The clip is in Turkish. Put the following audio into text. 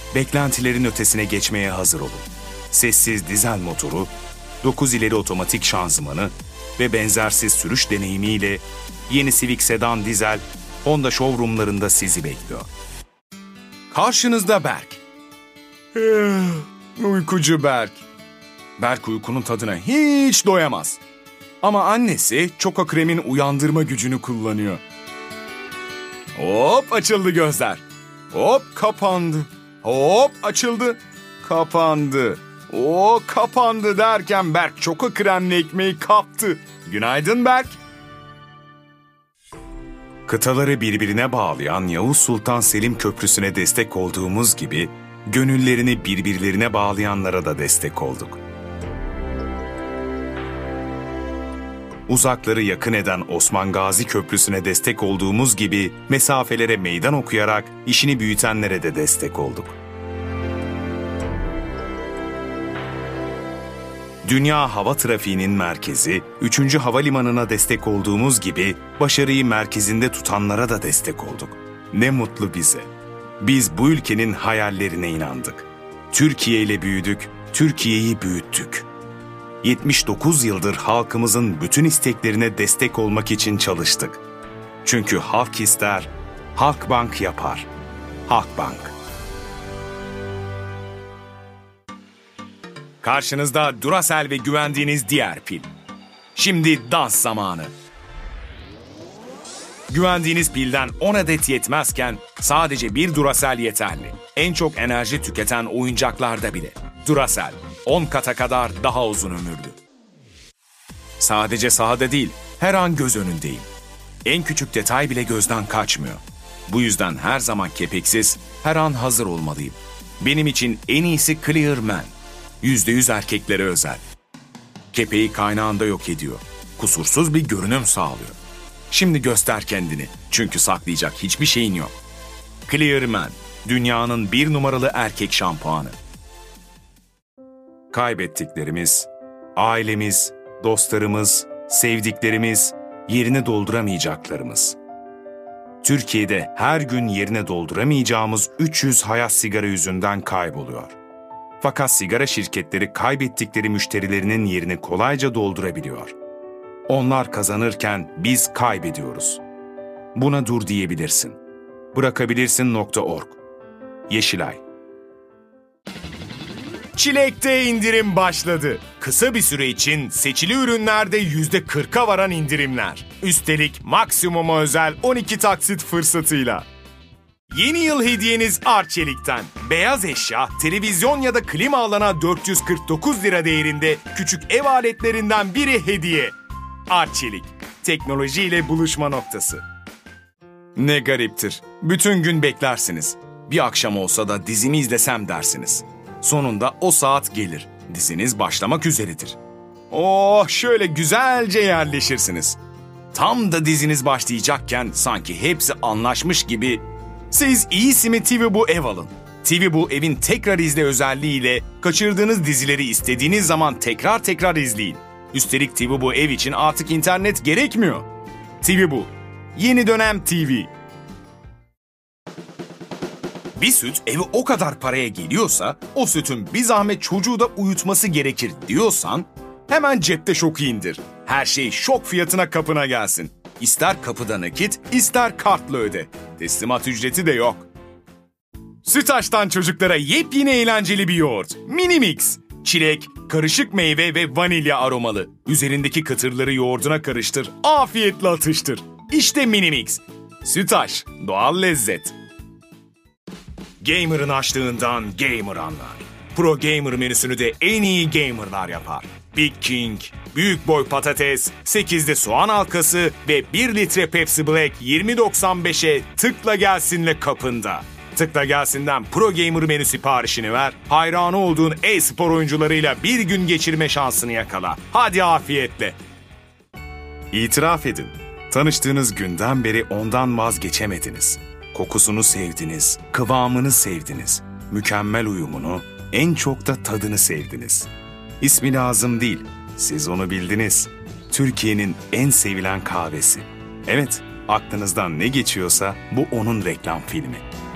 beklentilerin ötesine geçmeye hazır olun. Sessiz dizel motoru, 9 ileri otomatik şanzımanı ve benzersiz sürüş deneyimiyle yeni Civic Sedan Dizel Honda showroomlarında sizi bekliyor. Karşınızda Berk. Uykucu Berk. Berk uykunun tadına hiç doyamaz. Ama annesi Choco Krem'in uyandırma gücünü kullanıyor. Hop açıldı gözler. Hop kapandı. Hop açıldı. Kapandı. O kapandı derken Berk Choco Krem'li ekmeği kaptı. Günaydın Berk. Kıtaları birbirine bağlayan Yavuz Sultan Selim Köprüsü'ne destek olduğumuz gibi, gönüllerini birbirlerine bağlayanlara da destek olduk. Uzakları yakın eden Osman Gazi Köprüsü'ne destek olduğumuz gibi, mesafelere meydan okuyarak işini büyütenlere de destek olduk. Dünya hava trafiğinin merkezi, 3. Havalimanı'na destek olduğumuz gibi başarıyı merkezinde tutanlara da destek olduk. Ne mutlu bize. Biz bu ülkenin hayallerine inandık. Türkiye ile büyüdük, Türkiye'yi büyüttük. 79 yıldır halkımızın bütün isteklerine destek olmak için çalıştık. Çünkü halk ister, Halkbank yapar. Halkbank. Karşınızda Duracell ve güvendiğiniz diğer pil. Şimdi dans zamanı. Güvendiğiniz pilden 10 adet yetmezken sadece bir Duracell yeterli. En çok enerji tüketen oyuncaklarda bile. Duracell, 10 kata kadar daha uzun ömürlü. Sadece sahada değil, her an göz önündeyim. En küçük detay bile gözden kaçmıyor. Bu yüzden her zaman kepeksiz, her an hazır olmalıyım. Benim için en iyisi Clearman. %100 erkeklere özel. Kepeği kaynağında yok ediyor. Kusursuz bir görünüm sağlıyor. Şimdi göster kendini. Çünkü saklayacak hiçbir şeyin yok. Clearman, dünyanın 1 numaralı erkek şampuanı. Kaybettiklerimiz, ailemiz, dostlarımız, sevdiklerimiz, yerini dolduramayacaklarımız. Türkiye'de her gün yerine dolduramayacağımız 300 hayat sigara yüzünden kayboluyor. Fakat sigara şirketleri kaybettikleri müşterilerinin yerini kolayca doldurabiliyor. Onlar kazanırken biz kaybediyoruz. Buna dur diyebilirsin. Bırakabilirsin.org. Yeşilay. Çilek'te indirim başladı. Kısa bir süre için seçili ürünlerde %40'a varan indirimler. Üstelik maksimuma özel 12 taksit fırsatıyla. Yeni yıl hediyeniz Arçelik'ten. Beyaz eşya, televizyon ya da klima alana 449 lira değerinde küçük ev aletlerinden biri hediye. Arçelik, teknolojiyle buluşma noktası. Ne gariptir. Bütün gün beklersiniz. Bir akşam olsa da dizimi izlesem dersiniz. Sonunda o saat gelir. Diziniz başlamak üzeredir. Oh, şöyle güzelce yerleşirsiniz. Tam da diziniz başlayacakken sanki hepsi anlaşmış gibi siz iyisi mi TV Bu Ev alın. TV Bu Ev'in tekrar izle özelliğiyle kaçırdığınız dizileri istediğiniz zaman tekrar izleyin. Üstelik TV Bu Ev için artık internet gerekmiyor. TV Bu, yeni dönem TV. Bir süt evi o kadar paraya geliyorsa, o sütün bir zahmet çocuğu da uyutması gerekir diyorsan, hemen cepte Şok'u indir. Her şey Şok fiyatına kapına gelsin. İster kapıda nakit, ister kartla öde. Teslimat ücreti de yok. Sütaş'tan çocuklara yepyeni eğlenceli bir yoğurt. Mini Mix. Çilek, karışık meyve ve vanilya aromalı. Üzerindeki kıtırları yoğurduna karıştır, afiyetle atıştır. İşte Mini Mix. Sütaş, doğal lezzet. Gamer'ın açlığından gamer anlar. Pro Gamer menüsünü de en iyi gamerlar yapar. Big King, büyük boy patates, 8'li soğan halkası ve 1 litre Pepsi Black 20.95'e tıkla gelsinle kapında. Tıkla gelsinden Pro Gamer menü siparişini ver, hayranı olduğun e-spor oyuncularıyla bir gün geçirme şansını yakala. Hadi afiyetle. İtiraf edin, tanıştığınız günden beri ondan vazgeçemediniz. Kokusunu sevdiniz, kıvamını sevdiniz, mükemmel uyumunu, en çok da tadını sevdiniz. İsmi lazım değil, siz onu bildiniz. Türkiye'nin en sevilen kahvesi. Evet, aklınızdan ne geçiyorsa bu onun reklam filmi.